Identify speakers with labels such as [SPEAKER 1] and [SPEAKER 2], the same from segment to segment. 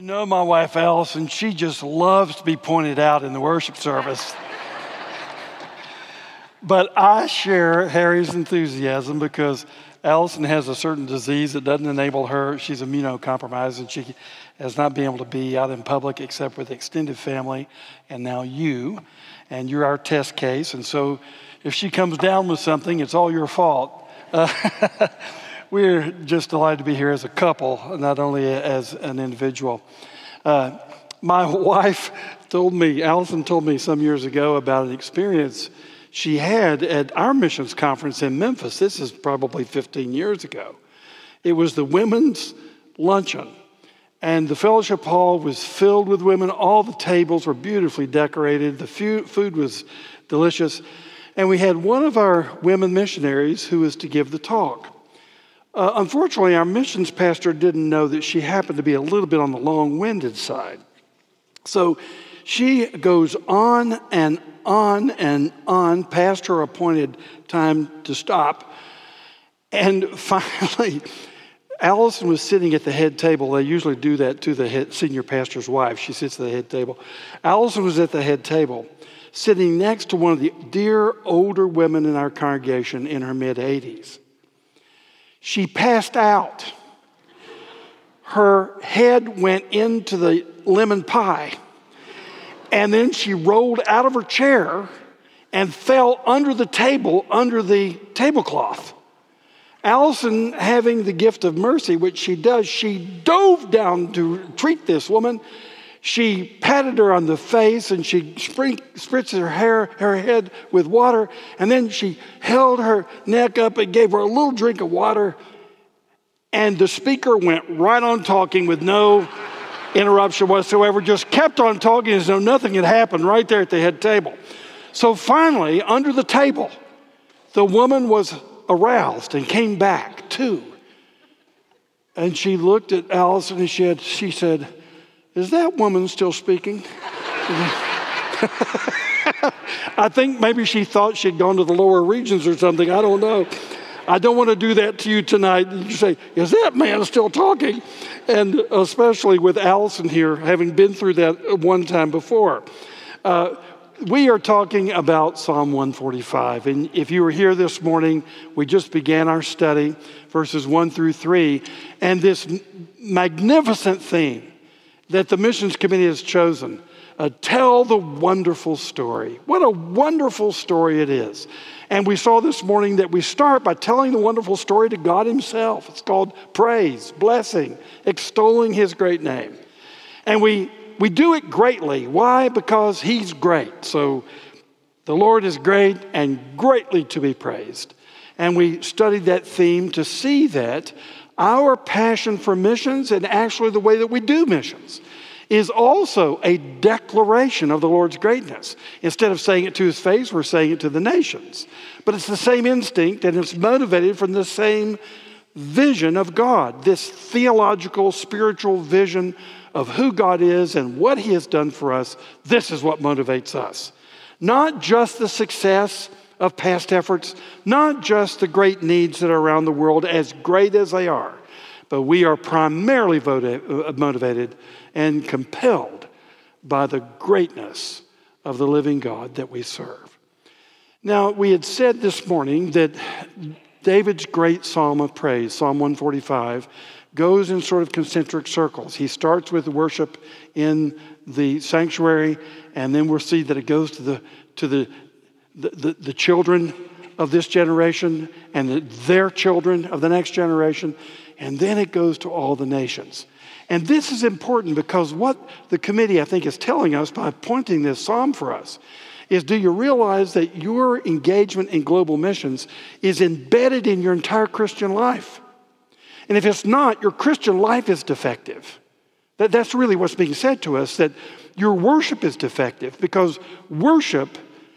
[SPEAKER 1] know my wife, Allison, she just loves to be pointed out in the worship service. But I share Harry's enthusiasm because Allison has a certain disease that doesn't enable her. She's immunocompromised, and she has not been able to be out in public except with extended family, and now you. And you're our test case. And so if she comes down with something, it's all your fault. We're just delighted to be here as a couple, not only as an individual. My wife Allison told me some years ago about an experience she had at our missions conference in Memphis. This is probably 15 years ago. It was the women's luncheon, and the fellowship hall was filled with women. All the tables were beautifully decorated. The food was delicious, and we had one of our women missionaries who was to give the talk. Unfortunately, our missions pastor didn't know that she happened to be a little bit on the long-winded side. So she goes on and on and on past her appointed time to stop. And finally, Allison was sitting at the head table. They usually do that to the senior pastor's wife. She sits at the head table. Allison was at the head table, sitting next to one of the dear older women in our congregation in her mid-80s. She passed out. Her head went into the lemon pie. And then she rolled out of her chair and fell under the table, under the tablecloth. Allison, having the gift of mercy, which she does, she dove down to treat this woman. She patted her on the face and she spritzed her head with water. And then she held her neck up and gave her a little drink of water. And the speaker went right on talking with no interruption whatsoever, just kept on talking as though nothing had happened right there at the head table. So finally, under the table, the woman was aroused and came back too. And she looked at Allison and she said, "Is that woman still speaking?" I think maybe she thought she'd gone to the lower regions or something. I don't know. I don't want to do that to you tonight. You say, "Is that man still talking?" And especially with Allison here, having been through that one time before. We are talking about Psalm 145. And if you were here this morning, we just began our study, verses 1 through 3. And this magnificent theme that the Missions Committee has chosen, tell the wonderful story. What a wonderful story it is. And we saw this morning that we start by telling the wonderful story to God himself. It's called praise, blessing, extolling his great name. And we do it greatly. Why? Because he's great. So the Lord is great and greatly to be praised. And we studied that theme to see that our passion for missions, and actually the way that we do missions, is also a declaration of the Lord's greatness. Instead of saying it to his face, we're saying it to the nations. But it's the same instinct, and it's motivated from the same vision of God, this theological, spiritual vision of who God is and what he has done for us. This is what motivates us. Not just the success of past efforts, not just the great needs that are around the world, as great as they are, but we are primarily motivated and compelled by the greatness of the living God that we serve. Now, we had said this morning that David's great psalm of praise, Psalm 145, goes in sort of concentric circles. He starts with worship in the sanctuary, and then we'll see that it goes to the children of this generation and their children of the next generation, and then it goes to all the nations. And this is important because what the committee, I think, is telling us by pointing this psalm for us is, do you realize that your engagement in global missions is embedded in your entire Christian life? And if it's not, your Christian life is defective. That's really what's being said to us, that your worship is defective, because worship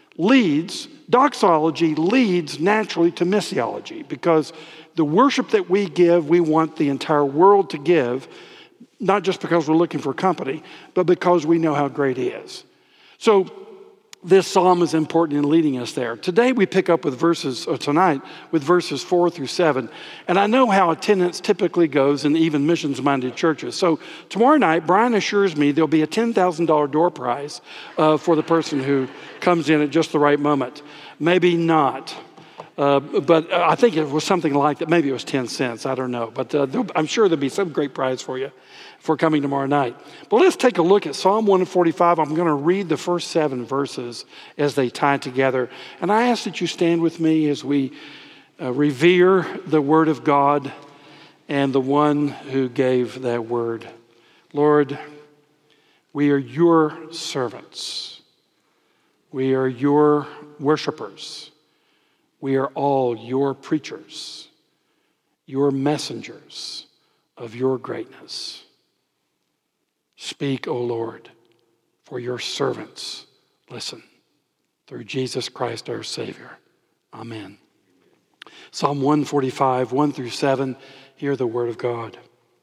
[SPEAKER 1] doxology leads naturally to missiology, because the worship that we give, we want the entire world to give, not just because we're looking for company, but because we know how great he is. So this psalm is important in leading us there. Today we pick up with tonight with verses 4 through 7. And I know how attendance typically goes in even missions-minded churches. So tomorrow night, Brian assures me there'll be a $10,000 door prize for the person who comes in at just the right moment. Maybe not. But I think it was something like that. Maybe it was 10 cents. I don't know. But I'm sure there'll be some great prize for you for coming tomorrow night. But let's take a look at Psalm 145. I'm going to read the first 7 verses as they tie together. And I ask that you stand with me as we revere the Word of God and the one who gave that Word. Lord, we are your servants. We are your worshipers. We are all your preachers, your messengers of your greatness. Speak, O Lord, for your servants listen. Through Jesus Christ our Savior. Amen. Psalm 145, 1 through 7, hear the word of God.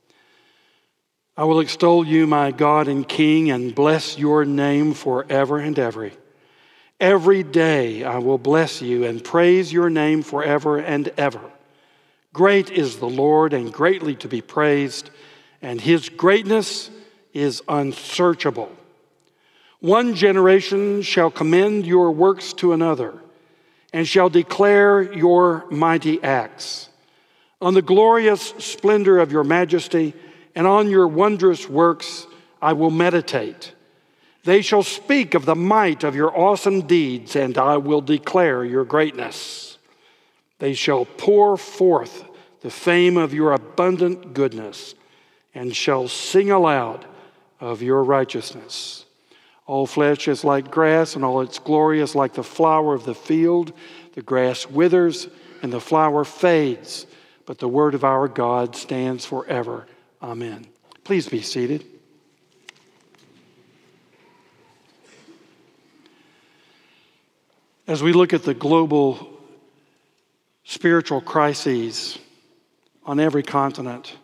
[SPEAKER 1] I will extol you, my God and King, and bless your name forever and ever. Every day I will bless you and praise your name forever and ever. Great is the Lord and greatly to be praised, and his greatness is unsearchable. One generation shall commend your works to another, and shall declare your mighty acts. On the glorious splendor of your majesty and on your wondrous works I will meditate. They shall speak of the might of your awesome deeds, and I will declare your greatness. They shall pour forth the fame of your abundant goodness, and shall sing aloud of your righteousness. All flesh is like grass, and all its glory is like the flower of the field. The grass withers, and the flower fades, but the word of our God stands forever. Amen. Please be seated. As we look at the global spiritual crises on every continent,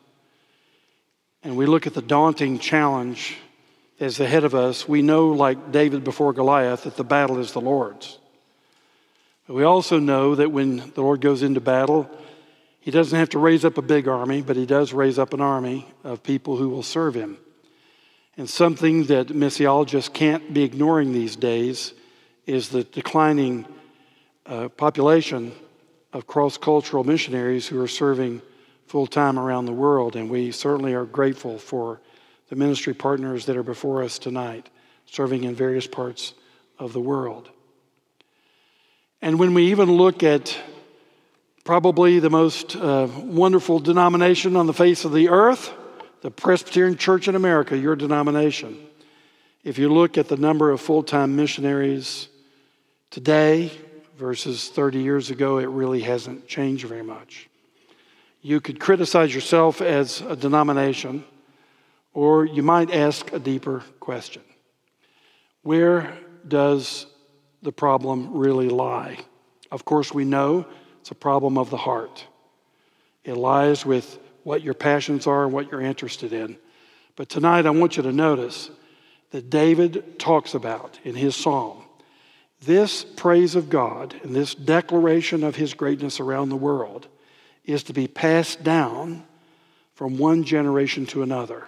[SPEAKER 1] and we look at the daunting challenge that's ahead of us, we know, like David before Goliath, that the battle is the Lord's. But we also know that when the Lord goes into battle, he doesn't have to raise up a big army, but he does raise up an army of people who will serve him. And something that missiologists can't be ignoring these days is the declining population of cross-cultural missionaries who are serving full-time around the world. And we certainly are grateful for the ministry partners that are before us tonight, serving in various parts of the world. And when we even look at probably the most wonderful denomination on the face of the earth, the Presbyterian Church in America, your denomination, if you look at the number of full-time missionaries today versus 30 years ago, it really hasn't changed very much. You could criticize yourself as a denomination, or you might ask a deeper question. Where does the problem really lie? Of course, we know it's a problem of the heart. It lies with what your passions are and what you're interested in. But tonight I want you to notice that David talks about in his psalm this praise of God and this declaration of his greatness around the world is to be passed down from one generation to another.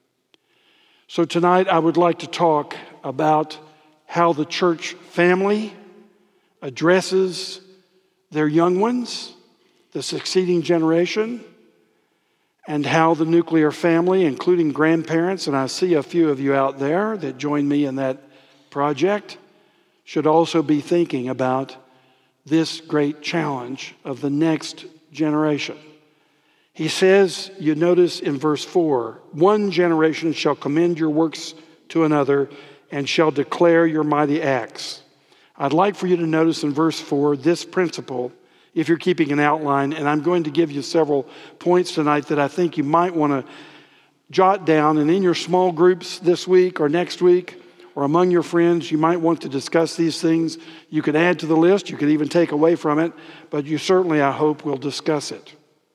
[SPEAKER 1] So tonight I would like to talk about how the church family addresses their young ones, the succeeding generation, and how the nuclear family, including grandparents, and I see a few of you out there that join me in that project, should also be thinking about this great challenge of the next generation. He says, you notice in verse 4, one generation shall commend your works to another and shall declare your mighty acts. I'd like for you to notice in verse 4 this principle, if you're keeping an outline, and I'm going to give you several points tonight that I think you might want to jot down, and in your small groups this week or next week or among your friends, you might want to discuss these things. You could add to the list, you could even take away from it, but you certainly, I hope, will discuss it.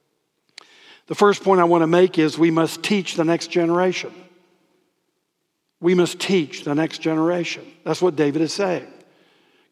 [SPEAKER 1] The first point I want to make is we must teach the next generation. We must teach the next generation. That's what David is saying.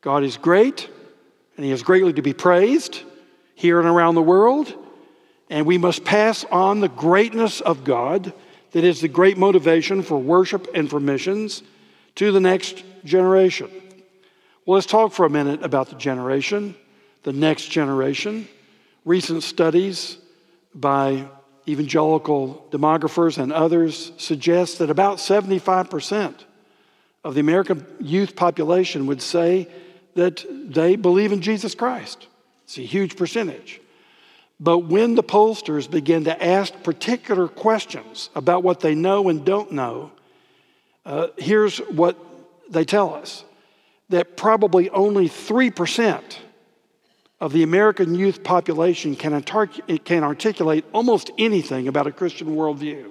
[SPEAKER 1] God is great, and he is greatly to be praised here and around the world. And we must pass on the greatness of God, that is the great motivation for worship and for missions, to the next generation. Well, let's talk for a minute about the next generation. Recent studies by evangelical demographers and others suggest that about 75% of the American youth population would say that they believe in Jesus Christ. It's a huge percentage. But when the pollsters begin to ask particular questions about what they know and don't know, here's what they tell us, that probably only 3% of the American youth population can articulate almost anything about a Christian worldview.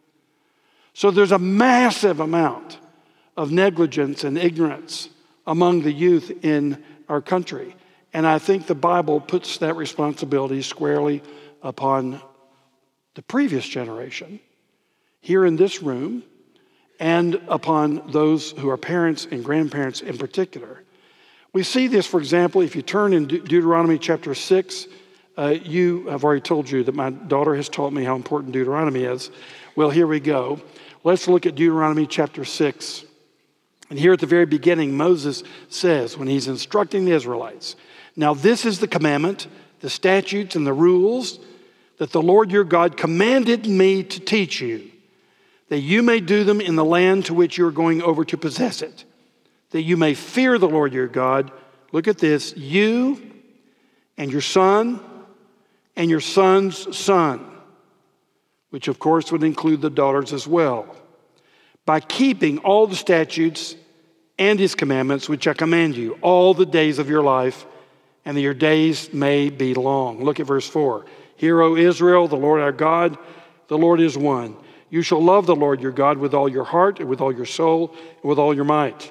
[SPEAKER 1] So there's a massive amount of negligence and ignorance among the youth in our country. And I think the Bible puts that responsibility squarely upon the previous generation here in this room and upon those who are parents and grandparents in particular. We see this, for example, if you turn in Deuteronomy chapter 6. I've already told you that my daughter has taught me how important Deuteronomy is. Well, here we go. Let's look at Deuteronomy chapter 6. And here at the very beginning, Moses says, when he's instructing the Israelites, "Now this is the commandment, the statutes, and the rules that the Lord your God commanded me to teach you, that you may do them in the land to which you are going over to possess it, that you may fear the Lord your God." Look at this, "you and your son and your son's son," which of course would include the daughters as well, "by keeping all the statutes and his commandments which I command you all the days of your life, and that your days may be long." Look at verse 4. "Hear, O Israel, the Lord our God, the Lord is one. You shall love the Lord your God with all your heart and with all your soul and with all your might.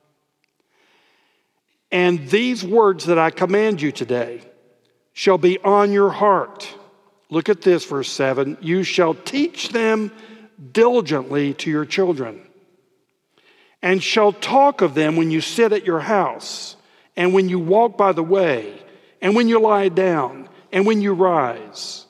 [SPEAKER 1] And these words that I command you today shall be on your heart." Look at this, verse 7. "You shall teach them diligently to your children, and shall talk of them when you sit at your house, and when you walk by the way, and when you lie down, and when you rise."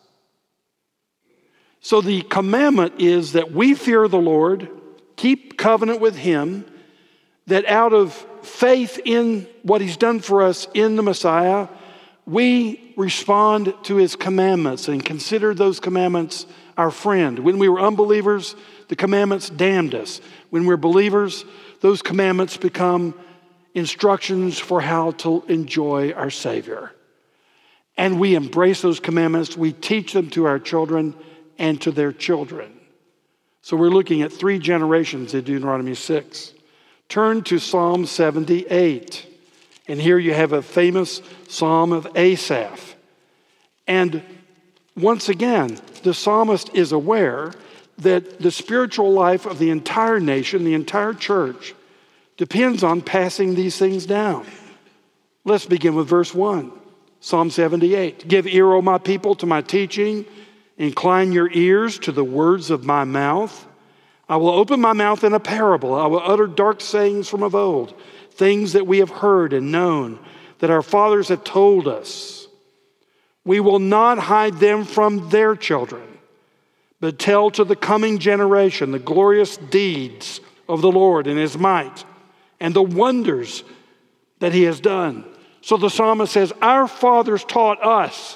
[SPEAKER 1] So the commandment is that we fear the Lord, keep covenant with him, that out of faith in what he's done for us in the Messiah, we respond to his commandments and consider those commandments our friend. When we were unbelievers, the commandments damned us. When we're believers, those commandments become instructions for how to enjoy our Savior. And we embrace those commandments. We teach them to our children and to their children. So we're looking at 3 generations in Deuteronomy 6. Turn to Psalm 78. And here you have a famous Psalm of Asaph. And once again, the psalmist is aware that the spiritual life of the entire nation, the entire church, depends on passing these things down. Let's begin with verse 1. Psalm 78. "Give ear, O my people, to my teaching. Incline your ears to the words of my mouth. I will open my mouth in a parable. I will utter dark sayings from of old, things that we have heard and known, that our fathers have told us. We will not hide them from their children, but tell to the coming generation the glorious deeds of the Lord and his might, and the wonders that he has done." So the psalmist says, our fathers taught us,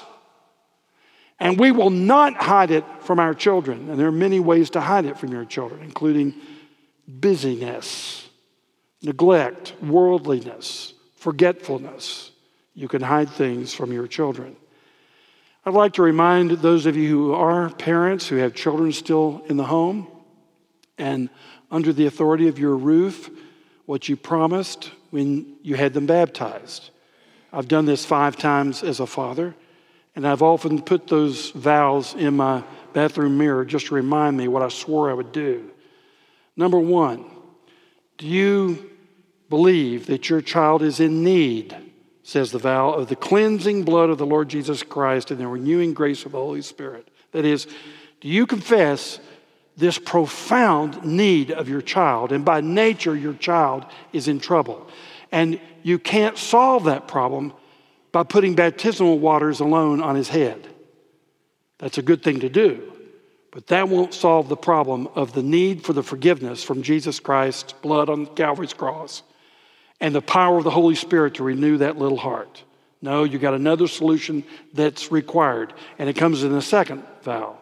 [SPEAKER 1] and we will not hide it from our children. And there are many ways to hide it from your children, including busyness, neglect, worldliness, forgetfulness. You can hide things from your children. I'd like to remind those of you who are parents, who have children still in the home and under the authority of your roof, what you promised when you had them baptized. I've done this 5 times as a father, and I've often put those vows in my bathroom mirror just to remind me what I swore I would do. Number 1, do you believe that your child is in need, says the vow, of the cleansing blood of the Lord Jesus Christ and the renewing grace of the Holy Spirit? That is, do you confess this profound need of your child, and by nature your child is in trouble? And you can't solve that problem by putting baptismal waters alone on his head. That's a good thing to do, but that won't solve the problem of the need for the forgiveness from Jesus Christ's blood on Calvary's cross and the power of the Holy Spirit to renew that little heart. No, you got another solution that's required, and it comes in the second vow.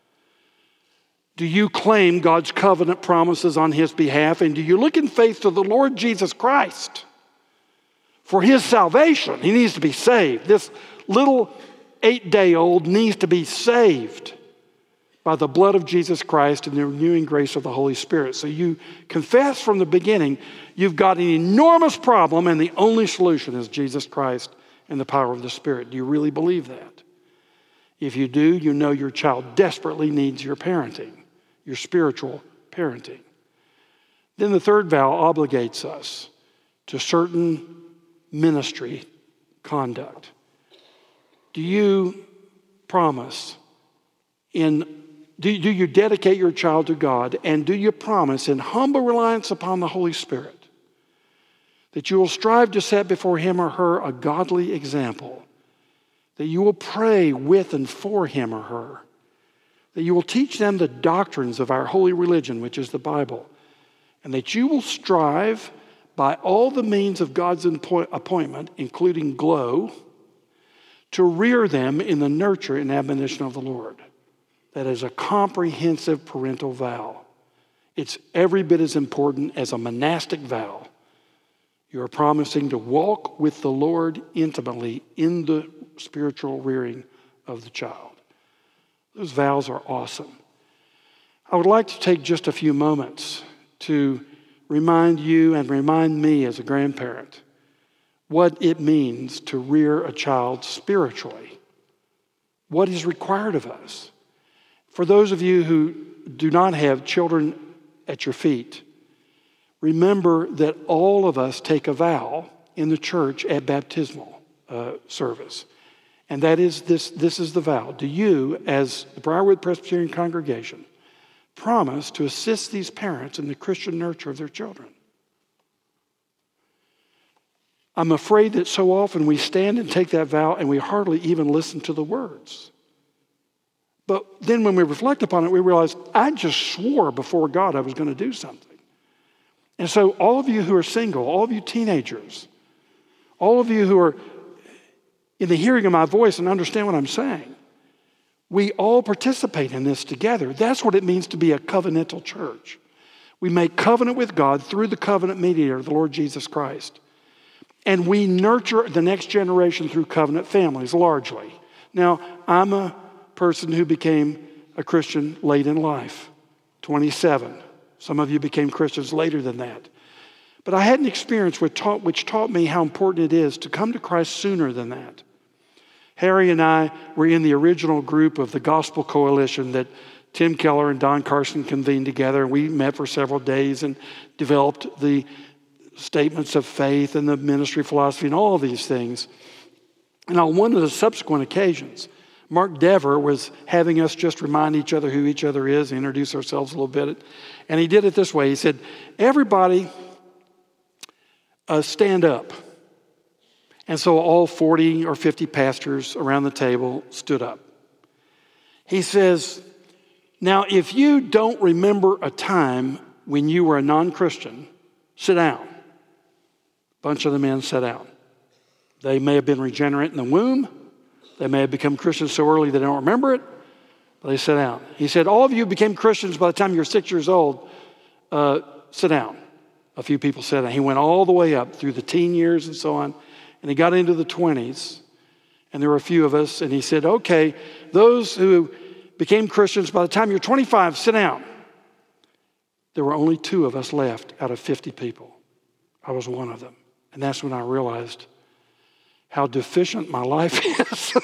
[SPEAKER 1] Do you claim God's covenant promises on his behalf, and do you look in faith to the Lord Jesus Christ for his salvation? He needs to be saved. This little 8-day-old needs to be saved by the blood of Jesus Christ and the renewing grace of the Holy Spirit. So you confess from the beginning you've got an enormous problem, and the only solution is Jesus Christ and the power of the Spirit. Do you really believe that? If you do, you know your child desperately needs your parenting, your spiritual parenting. Then the third vow obligates us to certain ministry conduct. Do you promise do you dedicate your child to God, and do you promise in humble reliance upon the Holy Spirit that you will strive to set before him or her a godly example, that you will pray with and for him or her, that you will teach them the doctrines of our holy religion, which is the Bible, and that you will strive by all the means of God's appointment, including glow, to rear them in the nurture and admonition of the Lord. That is a comprehensive parental vow. It's every bit as important as a monastic vow. You are promising to walk with the Lord intimately in the spiritual rearing of the child. Those vows are awesome. I would like to take just a few moments to remind you and remind me as a grandparent what it means to rear a child spiritually. What is required of us? For those of you who do not have children at your feet, remember that all of us take a vow in the church at baptismal service. And that is this is the vow. Do you, as the Briarwood Presbyterian congregation, promise to assist these parents in the Christian nurture of their children? I'm afraid that so often we stand and take that vow and we hardly even listen to the words. But then when we reflect upon it, we realize, I just swore before God I was going to do something. And so all of you who are single, all of you teenagers, all of you who are in the hearing of my voice and understand what I'm saying, we all participate in this together. That's what it means to be a covenantal church. We make covenant with God through the covenant mediator, the Lord Jesus Christ. And we nurture the next generation through covenant families, largely. Now, I'm a person who became a Christian late in life, 27. Some of you became Christians later than that. But I had an experience which taught me how important it is to come to Christ sooner than that. Harry and I were in the original group of the Gospel Coalition that Tim Keller and Don Carson convened together. We met for several days and developed the statements of faith and the ministry philosophy and all of these things. And on one of the subsequent occasions, Mark Dever was having us just remind each other who each other is, introduce ourselves a little bit. And he did it this way. He said, everybody stand up. And so all 40 or 50 pastors around the table stood up. He says, now if you don't remember a time when you were a non-Christian, sit down. A bunch of the men sat down. They may have been regenerate in the womb. They may have become Christians so early they don't remember it, but they sat down. He said, all of you became Christians by the time you're 6 years old. Sit down. A few people sat down. He went all the way up through the teen years and so on, and he got into the 20s, and there were a few of us, and he said, okay, those who became Christians by the time you're 25, sit down. There were only 2 of us left out of 50 people. I was one of them. And that's when I realized how deficient my life is.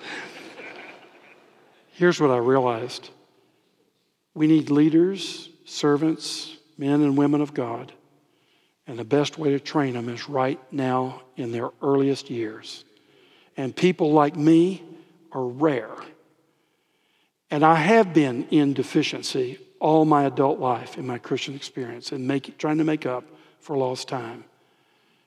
[SPEAKER 1] Here's what I realized. We need leaders, servants, men and women of God. And the best way to train them is right now in their earliest years. And people like me are rare. And I have been in deficiency all my adult life in my Christian experience and trying to make up for lost time.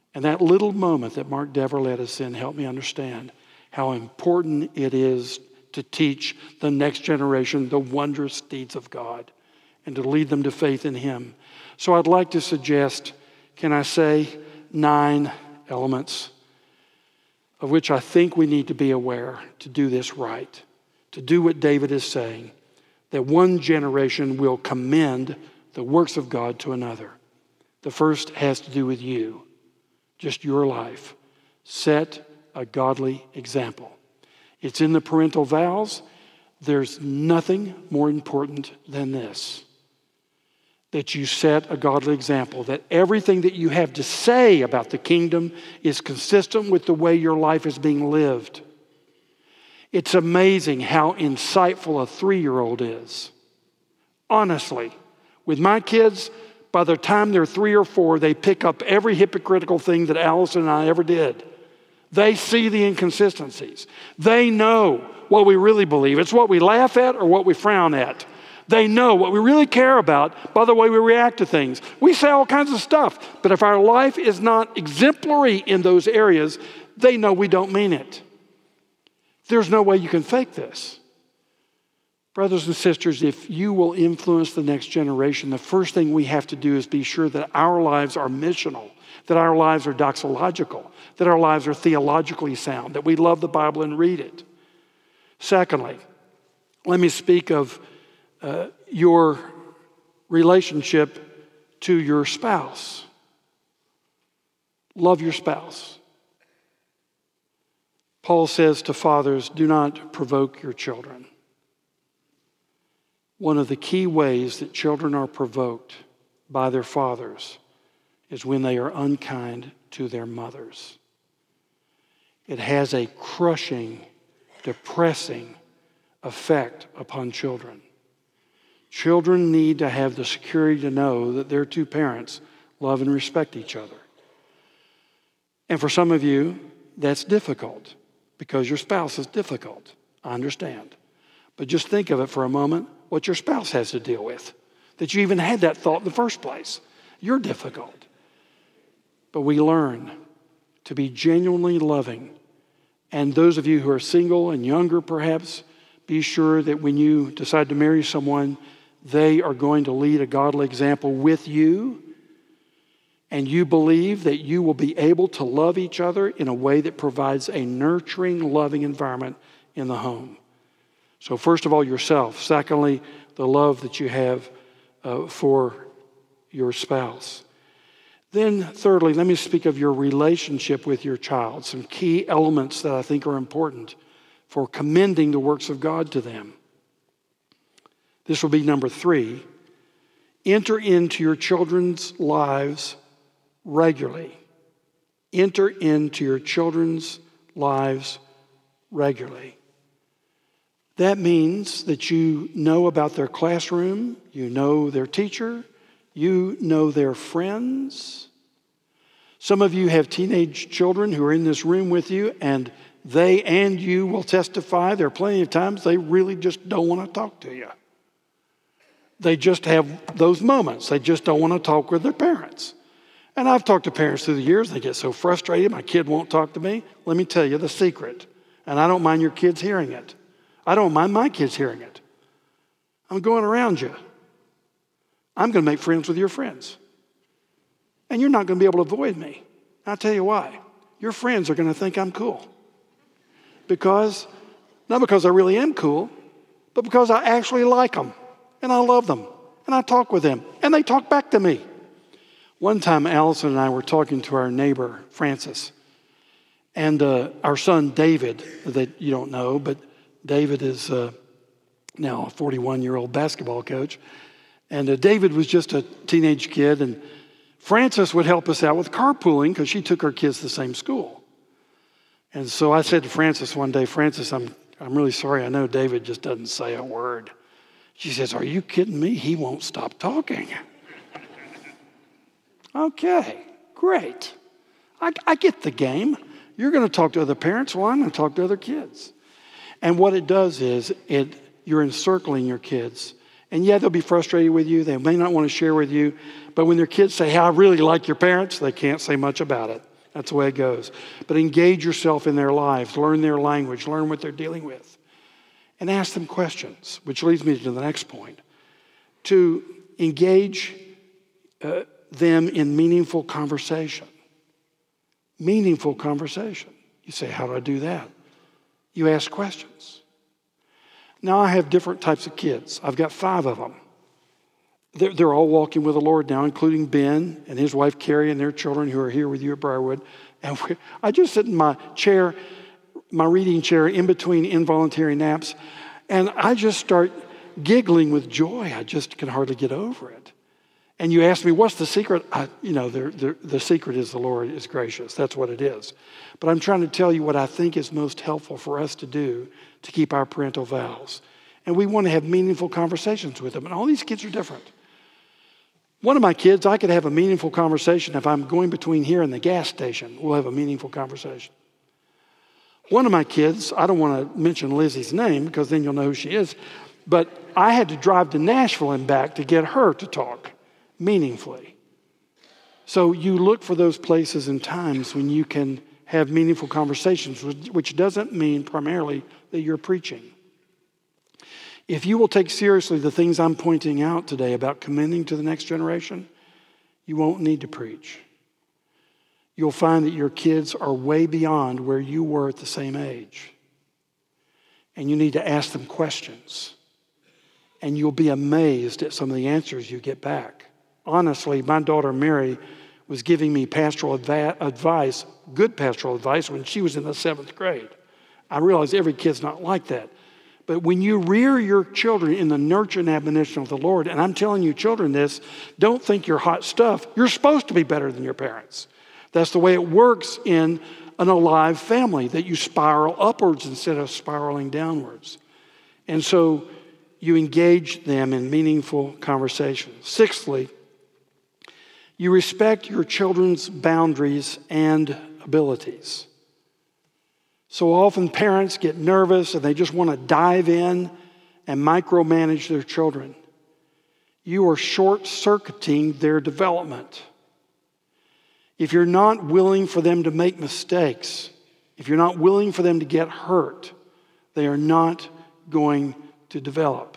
[SPEAKER 1] And that little moment that Mark Dever led us in helped me understand how important it is to teach the next generation the wondrous deeds of God and to lead them to faith in Him. So I'd like to suggest, can I say, 9 elements of which I think we need to be aware to do this right, to do what David is saying, that one generation will commend the works of God to another. The first has to do with you, just your life. Set a godly example. It's in the parental vows. There's nothing more important than this, that you set a godly example, that everything that you have to say about the kingdom is consistent with the way your life is being lived. It's amazing how insightful a 3-year-old is. Honestly, with my kids, by the time they're 3 or 4, they pick up every hypocritical thing that Allison and I ever did. They see the inconsistencies. They know what we really believe. It's what we laugh at or what we frown at. They know what we really care about by the way we react to things. We say all kinds of stuff, but if our life is not exemplary in those areas, they know we don't mean it. There's no way you can fake this. Brothers and sisters, if you will influence the next generation, the first thing we have to do is be sure that our lives are missional, that our lives are doxological, that our lives are theologically sound, that we love the Bible and read it. Secondly, let me speak of your relationship to your spouse. Love your spouse. Paul says to fathers, do not provoke your children. One of the key ways that children are provoked by their fathers is when they are unkind to their mothers. It has a crushing, depressing effect upon children. Children need to have the security to know that their 2 parents love and respect each other. And for some of you, that's difficult because your spouse is difficult. I understand. But just think of it for a moment, what your spouse has to deal with, that you even had that thought in the first place. You're difficult. But we learn to be genuinely loving. And those of you who are single and younger perhaps, be sure that when you decide to marry someone, they are going to lead a godly example with you. And you believe that you will be able to love each other in a way that provides a nurturing, loving environment in the home. So first of all, yourself. Secondly, the love that you have for your spouse. Then thirdly, let me speak of your relationship with your child. Some key elements that I think are important for commending the works of God to them. This will be number 3. Enter into your children's lives regularly. Enter into your children's lives regularly. That means that you know about their classroom, you know their teacher, you know their friends. Some of you have teenage children who are in this room with you, and they and you will testify there are plenty of times they really just don't want to talk to you. They just have those moments. They just don't want to talk with their parents. And I've talked to parents through the years. They get so frustrated. My kid won't talk to me. Let me tell you the secret. And I don't mind your kids hearing it. I don't mind my kids hearing it. I'm going around you. I'm going to make friends with your friends. And you're not going to be able to avoid me. I'll tell you why. Your friends are going to think I'm cool. Not because I really am cool, but because I actually like them. And I love them. And I talk with them. And they talk back to me. One time, Allison and I were talking to our neighbor, Francis. And our son, David, that you don't know, but David is now a 41-year-old basketball coach. And David was just a teenage kid. And Frances would help us out with carpooling because she took her kids to the same school. And so I said to Frances one day, Frances, I'm really sorry. I know David just doesn't say a word. She says, are you kidding me? He won't stop talking. Okay, great. I get the game. You're going to talk to other parents. Well, I'm going to talk to other kids. And what it does is you're encircling your kids. And yeah, they'll be frustrated with you. They may not want to share with you. But when their kids say, hey, I really like your parents, they can't say much about it. That's the way it goes. But engage yourself in their lives. Learn their language. Learn what they're dealing with. And ask them questions, which leads me to the next point. To engage them in meaningful conversation. Meaningful conversation. You say, how do I do that? You ask questions. Now I have different types of kids. I've got 5 of them. They're all walking with the Lord now, including Ben and his wife Carrie and their children who are here with you at Briarwood. And I just sit in my chair, my reading chair, in between involuntary naps, and I just start giggling with joy. I just can hardly get over it. And you ask me, what's the secret? The secret is the Lord is gracious. That's what it is. But I'm trying to tell you what I think is most helpful for us to do to keep our parental vows. And we want to have meaningful conversations with them. And all these kids are different. One of my kids, I could have a meaningful conversation if I'm going between here and the gas station. We'll have a meaningful conversation. One of my kids, I don't want to mention Lizzie's name because then you'll know who she is, but I had to drive to Nashville and back to get her to talk meaningfully. So you look for those places and times when you can have meaningful conversations, which doesn't mean primarily that you're preaching. If you will take seriously the things I'm pointing out today about commending to the next generation, you won't need to preach. You'll find that your kids are way beyond where you were at the same age. And you need to ask them questions. And you'll be amazed at some of the answers you get back. Honestly, my daughter Mary was giving me pastoral advice, good pastoral advice, when she was in the 7th grade. I realize every kid's not like that. But when you rear your children in the nurture and admonition of the Lord, and I'm telling you children this, don't think you're hot stuff. You're supposed to be better than your parents. That's the way it works in an alive family, that you spiral upwards instead of spiraling downwards. And so you engage them in meaningful conversations. 6thly, you respect your children's boundaries and abilities. So often parents get nervous and they just want to dive in and micromanage their children. You are short-circuiting their development. If you're not willing for them to make mistakes, if you're not willing for them to get hurt, they are not going to develop.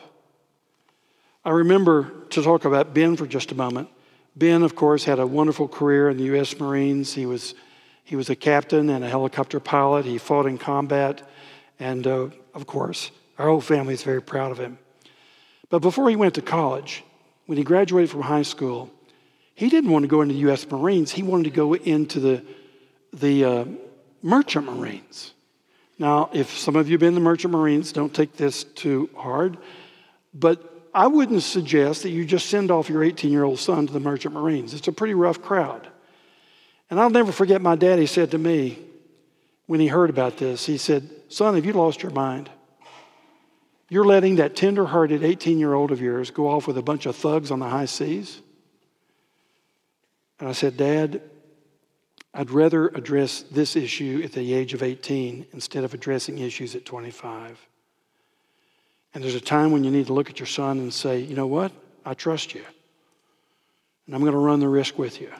[SPEAKER 1] I remember, to talk about Ben for just a moment, Ben, of course, had a wonderful career in the U.S. Marines. He was a captain and a helicopter pilot. He fought in combat. And, of course, our whole family is very proud of him. But before he went to college, when he graduated from high school, he didn't want to go into the U.S. Marines. He wanted to go into the Merchant Marines. Now, if some of you have been in the Merchant Marines, don't take this too hard. But I wouldn't suggest that you just send off your 18-year-old son to the Merchant Marines. It's a pretty rough crowd. And I'll never forget my daddy said to me when he heard about this, he said, son, have you lost your mind? You're letting that tender-hearted 18-year-old of yours go off with a bunch of thugs on the high seas? And I said, Dad, I'd rather address this issue at the age of 18 instead of addressing issues at 25. And there's a time when you need to look at your son and say, you know what? I trust you. And I'm going to run the risk with you.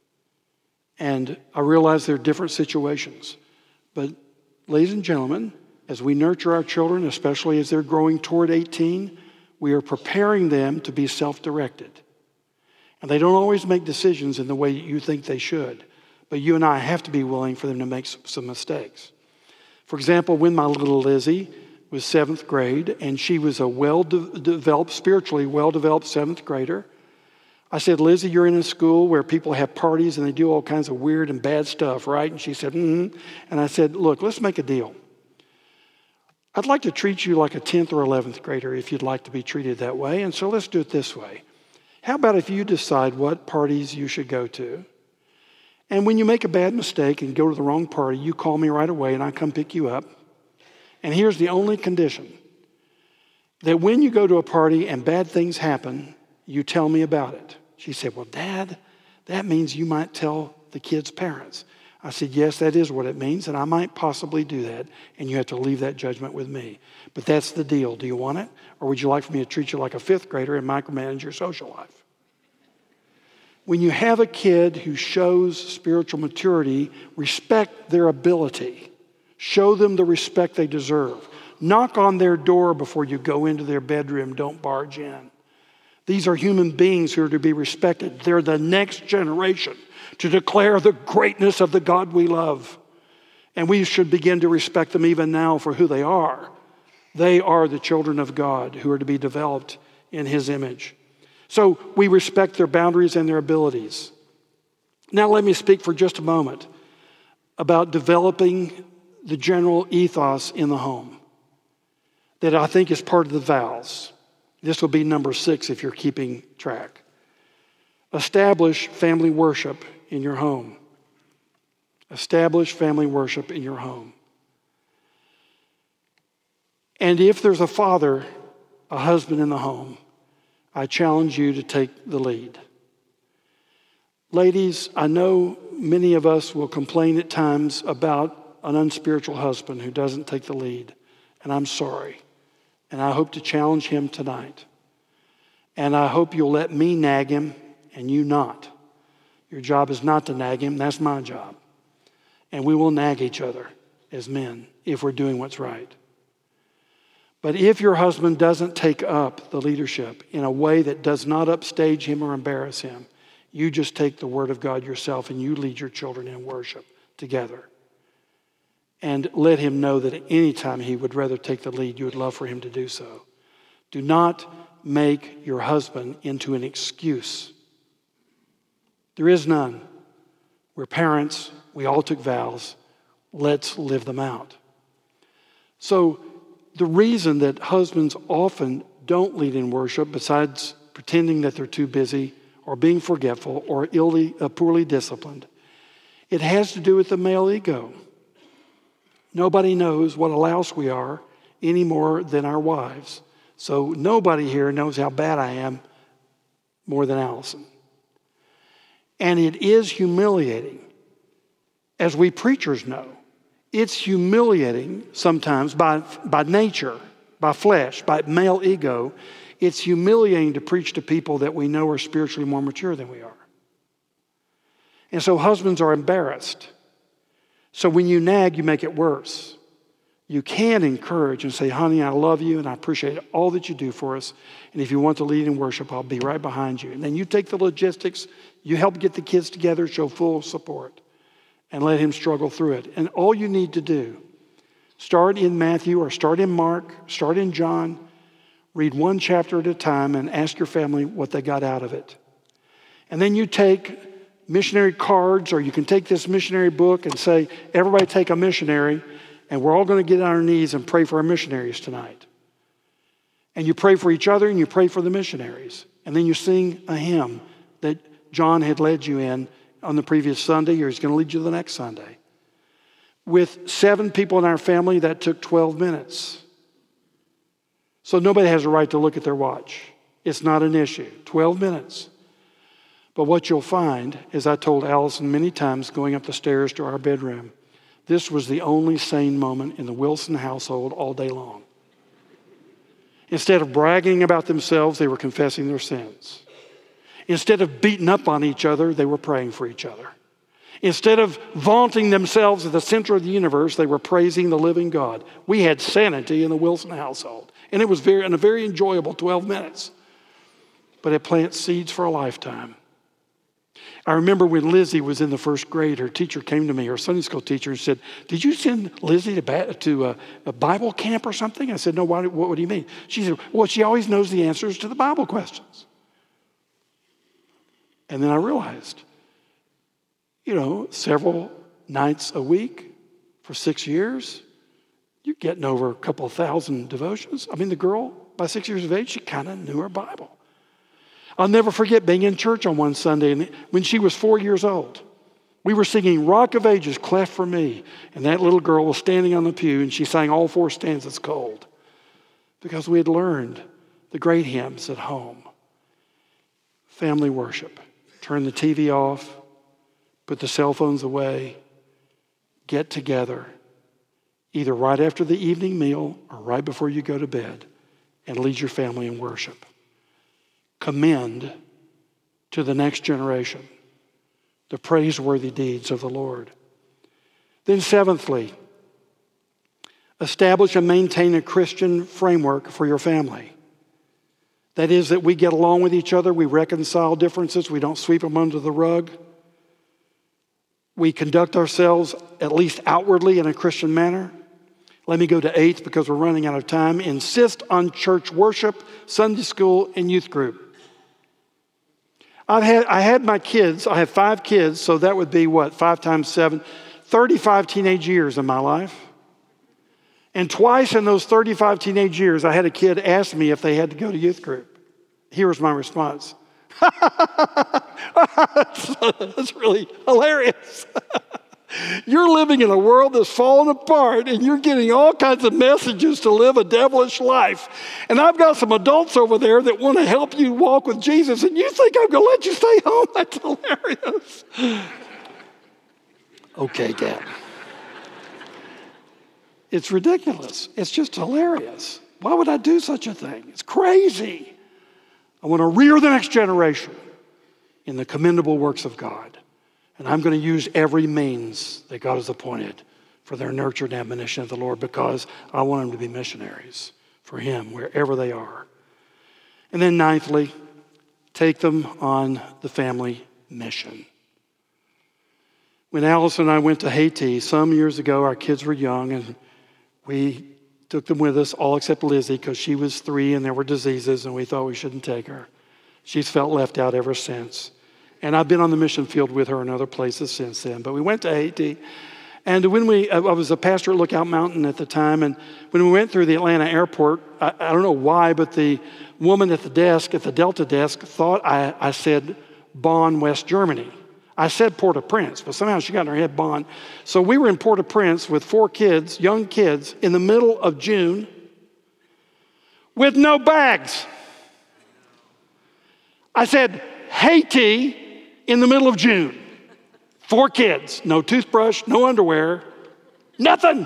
[SPEAKER 1] And I realize there are different situations. But ladies and gentlemen, as we nurture our children, especially as they're growing toward 18, we are preparing them to be self-directed. And they don't always make decisions in the way you think they should. But you and I have to be willing for them to make some mistakes. For example, when my little Lizzie was 7th grade, and she was a well-developed, spiritually well-developed 7th grader, I said, Lizzie, you're in a school where people have parties and they do all kinds of weird and bad stuff, right? And she said, mm-hmm. And I said, look, let's make a deal. I'd like to treat you like a 10th or 11th grader if you'd like to be treated that way. And so let's do it this way. How about if you decide what parties you should go to? And when you make a bad mistake and go to the wrong party, you call me right away and I come pick you up. And here's the only condition, that when you go to a party and bad things happen, you tell me about it. She said, well, Dad, that means you might tell the kids' parents. I said, yes, that is what it means, and I might possibly do that, and you have to leave that judgment with me. But that's the deal. Do you want it? Or would you like for me to treat you like a 5th grader and micromanage your social life? When you have a kid who shows spiritual maturity, respect their ability. Show them the respect they deserve. Knock on their door before you go into their bedroom. Don't barge in. These are human beings who are to be respected. They're the next generation to declare the greatness of the God we love. And we should begin to respect them even now for who they are. They are the children of God who are to be developed in His image. So we respect their boundaries and their abilities. Now let me speak for just a moment about developing the general ethos in the home that I think is part of the vows. This will be number 6 if you're keeping track. Establish family worship in your home. Establish family worship in your home. And if there's a father, a husband in the home, I challenge you to take the lead. Ladies, I know many of us will complain at times about an unspiritual husband who doesn't take the lead, and I'm sorry. And I hope to challenge him tonight. And I hope you'll let me nag him and you not. Your job is not to nag him. That's my job. And we will nag each other as men if we're doing what's right. But if your husband doesn't take up the leadership in a way that does not upstage him or embarrass him, you just take the word of God yourself and you lead your children in worship together. And let him know that at any time he would rather take the lead, you would love for him to do so. Do not make your husband into an excuse. There is none. We're parents. We all took vows. Let's live them out. So the reason that husbands often don't lead in worship, besides pretending that they're too busy or being forgetful or poorly disciplined, it has to do with the male ego. Nobody knows what a louse we are any more than our wives. So nobody here knows how bad I am more than Allison. And it is humiliating, as we preachers know. It's humiliating sometimes by nature, by flesh, by male ego. It's humiliating to preach to people that we know are spiritually more mature than we are. And so husbands are embarrassed. So when you nag, you make it worse. You can encourage and say, honey, I love you and I appreciate all that you do for us. And if you want to lead in worship, I'll be right behind you. And then you take the logistics, you help get the kids together, show full support, and let him struggle through it. And all you need to do, start in Matthew or start in Mark, start in John, read one chapter at a time and ask your family what they got out of it. And then you take missionary cards, or you can take this missionary book and say, everybody take a missionary, and we're all going to get on our knees and pray for our missionaries tonight. And you pray for each other and you pray for the missionaries. And then you sing a hymn that John had led you in on the previous Sunday, or he's going to lead you the next Sunday. With 7 people in our family, that took 12 minutes. So nobody has a right to look at their watch. It's not an issue. 12 minutes. But what you'll find, as I told Allison many times going up the stairs to our bedroom, this was the only sane moment in the Wilson household all day long. Instead of bragging about themselves, they were confessing their sins. Instead of beating up on each other, they were praying for each other. Instead of vaunting themselves at the center of the universe, they were praising the living God. We had sanity in the Wilson household. And it was a very enjoyable 12 minutes. But it plants seeds for a lifetime. I remember when Lizzie was in the first grade, her teacher came to me, her Sunday school teacher, and said, did you send Lizzie to a Bible camp or something? I said, no, what do you mean? She said, well, she always knows the answers to the Bible questions. And then I realized, several nights a week for 6 years, you're getting over a couple of thousand devotions. I mean, the girl, by 6 years of age, she kind of knew her Bible. I'll never forget being in church on one Sunday, and when she was 4 years old, we were singing Rock of Ages, Cleft for Me, and that little girl was standing on the pew, and she sang all 4 stanzas cold because we had learned the great hymns at home. Family worship. Turn the TV off, put the cell phones away, get together, either right after the evening meal or right before you go to bed, and lead your family in worship. Commend to the next generation, the praiseworthy deeds of the Lord. Then seventhly, establish and maintain a Christian framework for your family. That is, that we get along with each other, we reconcile differences, we don't sweep them under the rug. We conduct ourselves, at least outwardly, in a Christian manner. Let me go to eighth because we're running out of time. Insist on church worship, Sunday school, and youth group. I had my kids, I have 5 kids, so that would be what, 5 times 7, 35 teenage years in my life. And twice in those 35 teenage years, I had a kid ask me if they had to go to youth group. Here was my response. That's really hilarious. You're living in a world that's falling apart, and you're getting all kinds of messages to live a devilish life. And I've got some adults over there that want to help you walk with Jesus, and you think I'm going to let you stay home? That's hilarious. Okay, Dad. It's ridiculous. It's just hilarious. Why would I do such a thing? It's crazy. I want to rear the next generation in the commendable works of God. And I'm going to use every means that God has appointed for their nurture and admonition of the Lord, because I want them to be missionaries for Him wherever they are. And then ninthly, take them on the family mission. When Alice and I went to Haiti some years ago, our kids were young, and we took them with us, all except Lizzie, because she was 3 and there were diseases, and we thought we shouldn't take her. She's felt left out ever since. And I've been on the mission field with her in other places since then. But we went to Haiti. And when I was a pastor at Lookout Mountain at the time, and when we went through the Atlanta airport, I don't know why, but the woman at the desk, at the Delta desk, thought I said Bonn, West Germany. I said Port-au-Prince, but somehow she got in her head Bonn. So we were in Port-au-Prince with 4 kids, young kids, in the middle of June with no bags. I said, Haiti in the middle of June. 4 kids, no toothbrush, no underwear, nothing.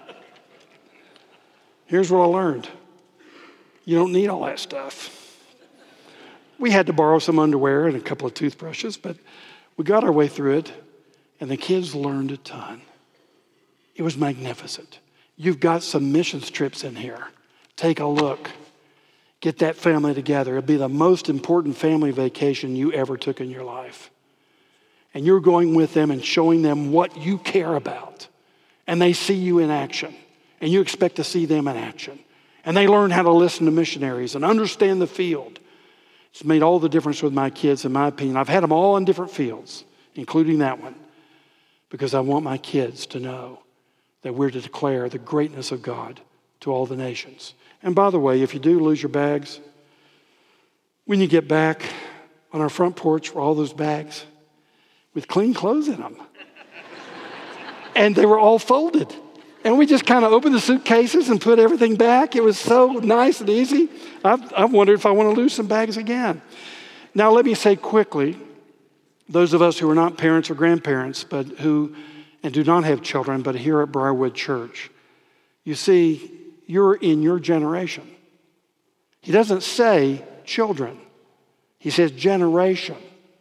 [SPEAKER 1] Here's what I learned. You don't need all that stuff. We had to borrow some underwear and a couple of toothbrushes, but we got our way through it, and the kids learned a ton. It was magnificent. You've got some missions trips in here. Take a look. Get that family together. It'll be the most important family vacation you ever took in your life. And you're going with them and showing them what you care about. And they see you in action. And you expect to see them in action. And they learn how to listen to missionaries and understand the field. It's made all the difference with my kids, in my opinion. I've had them all in different fields, including that one, because I want my kids to know that we're to declare the greatness of God to all the nations. And by the way, if you do lose your bags, when you get back on our front porch were all those bags with clean clothes in them. And they were all folded. And we just kind of opened the suitcases and put everything back. It was so nice and easy. I've wondered if I want to lose some bags again. Now, let me say quickly, those of us who are not parents or grandparents, but who and do not have children, but here at Briarwood Church, you see, you're in your generation. He doesn't say children. He says generation.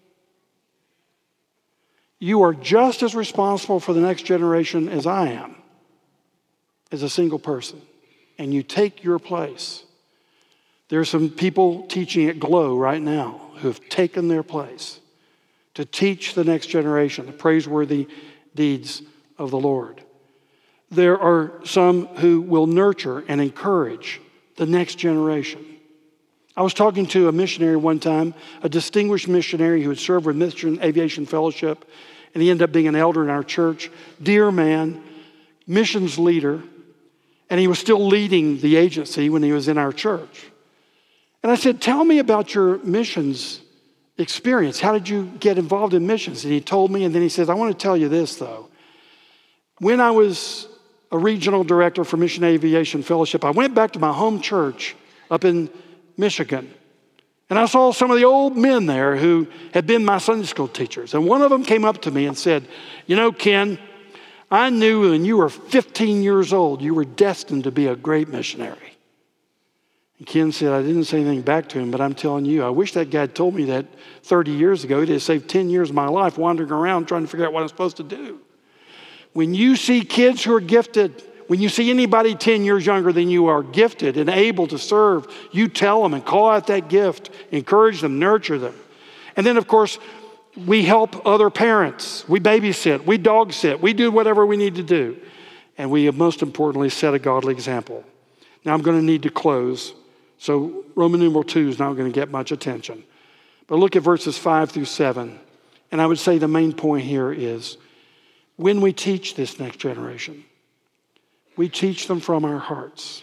[SPEAKER 1] You are just as responsible for the next generation as I am, as a single person. And you take your place. There are some people teaching at Glow right now who have taken their place to teach the next generation the praiseworthy deeds of the Lord. There are some who will nurture and encourage the next generation. I was talking to a missionary one time, a distinguished missionary who had served with Mission Aviation Fellowship, and he ended up being an elder in our church. Dear man, missions leader, and he was still leading the agency when he was in our church. And I said, tell me about your missions experience. How did you get involved in missions? And he told me, and then he says, I want to tell you this, though. When I was a regional director for Mission Aviation Fellowship, I went back to my home church up in Michigan, and I saw some of the old men there who had been my Sunday school teachers. And one of them came up to me and said, you know, Ken, I knew when you were 15 years old, you were destined to be a great missionary. And Ken said, I didn't say anything back to him, but I'm telling you, I wish that guy had told me that 30 years ago. He'd have saved 10 years of my life wandering around trying to figure out what I'm supposed to do. When you see kids who are gifted, when you see anybody 10 years younger than you are gifted and able to serve, you tell them and call out that gift, encourage them, nurture them. And then, of course, we help other parents. We babysit, we dog sit, we do whatever we need to do. And we, most importantly, set a godly example. Now, I'm going to need to close. So Roman numeral 2 is not going to get much attention. But look at verses 5 through 7. And I would say the main point here is when we teach this next generation, we teach them from our hearts.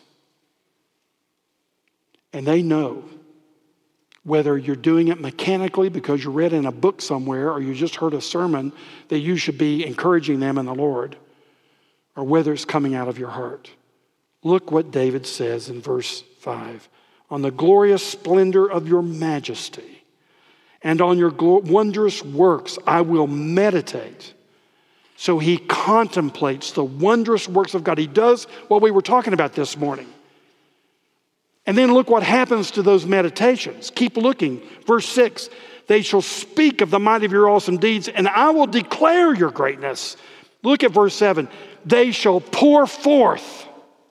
[SPEAKER 1] And they know whether you're doing it mechanically because you read in a book somewhere or you just heard a sermon that you should be encouraging them in the Lord, or whether it's coming out of your heart. Look what David says in verse 5. On the glorious splendor of your majesty and on your wondrous works I will meditate. So he contemplates the wondrous works of God. He does what we were talking about this morning. And then look what happens to those meditations. Keep looking. Verse 6, they shall speak of the might of your awesome deeds, and I will declare your greatness. Look at verse 7. They shall pour forth,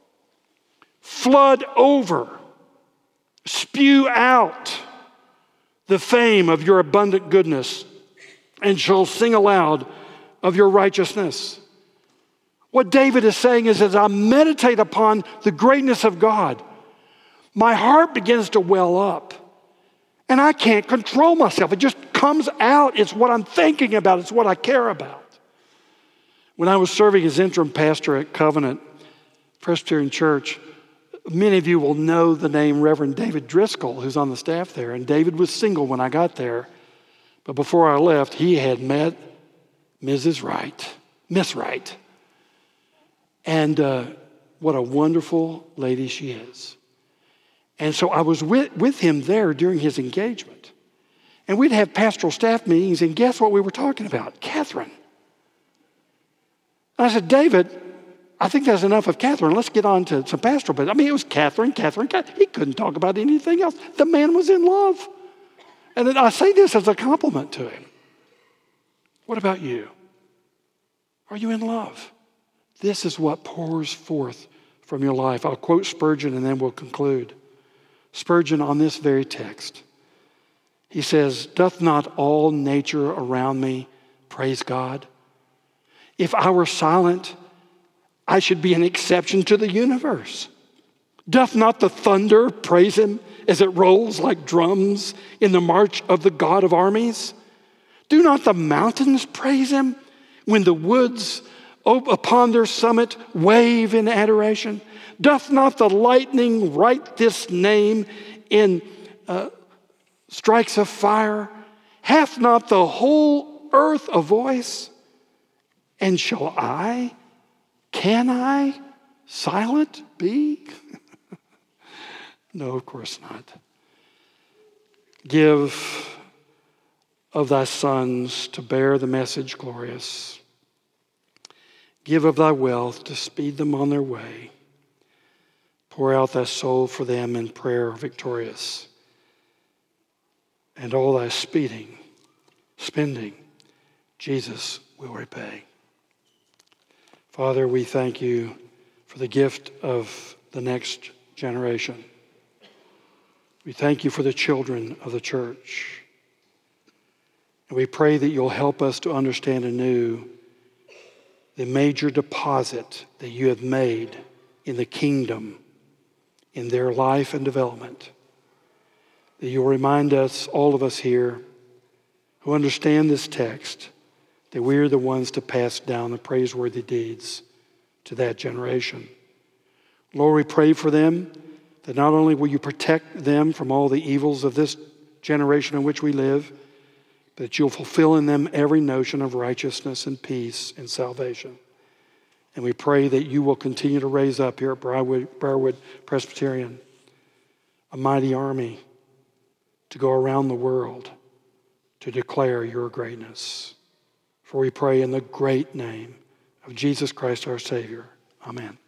[SPEAKER 1] flood over, spew out the fame of your abundant goodness, and shall sing aloud of your righteousness. What David is saying is, as I meditate upon the greatness of God, my heart begins to well up, and I can't control myself. It just comes out. It's what I'm thinking about. It's what I care about. When I was serving as interim pastor at Covenant Presbyterian Church, many of you will know the name Reverend David Driscoll, who's on the staff there. And David was single when I got there. But before I left, he had met Mrs. Wright, Miss Wright. And what a wonderful lady she is. And so I was with him there during his engagement. And we'd have pastoral staff meetings, and guess what we were talking about? Catherine. And I said, David, I think that's enough of Catherine. Let's get on to some pastoral. But I mean, it was Catherine. He couldn't talk about anything else. The man was in love. And then I say this as a compliment to him. What about you? Are you in love? This is what pours forth from your life. I'll quote Spurgeon and then we'll conclude. Spurgeon on this very text. He says, doth not all nature around me praise God? If I were silent, I should be an exception to the universe. Doth not the thunder praise him as it rolls like drums in the march of the God of armies? Do not the mountains praise him when the woods upon their summit wave in adoration? Doth not the lightning write this name in strikes of fire? Hath not the whole earth a voice? And shall I, can I, silent be? No, of course not. Give of thy sons to bear the message glorious. Give of thy wealth to speed them on their way. Pour out thy soul for them in prayer victorious. And all thy spending, Jesus will repay. Father, we thank you for the gift of the next generation. We thank you for the children of the church. And we pray that you'll help us to understand anew the major deposit that you have made in the kingdom, in their life and development. That you'll remind us, all of us here who understand this text, that we're the ones to pass down the praiseworthy deeds to that generation. Lord, we pray for them, that not only will you protect them from all the evils of this generation in which we live, but that you'll fulfill in them every notion of righteousness and peace and salvation. And we pray that you will continue to raise up here at Briarwood Presbyterian a mighty army to go around the world to declare your greatness. For we pray in the great name of Jesus Christ our Savior. Amen.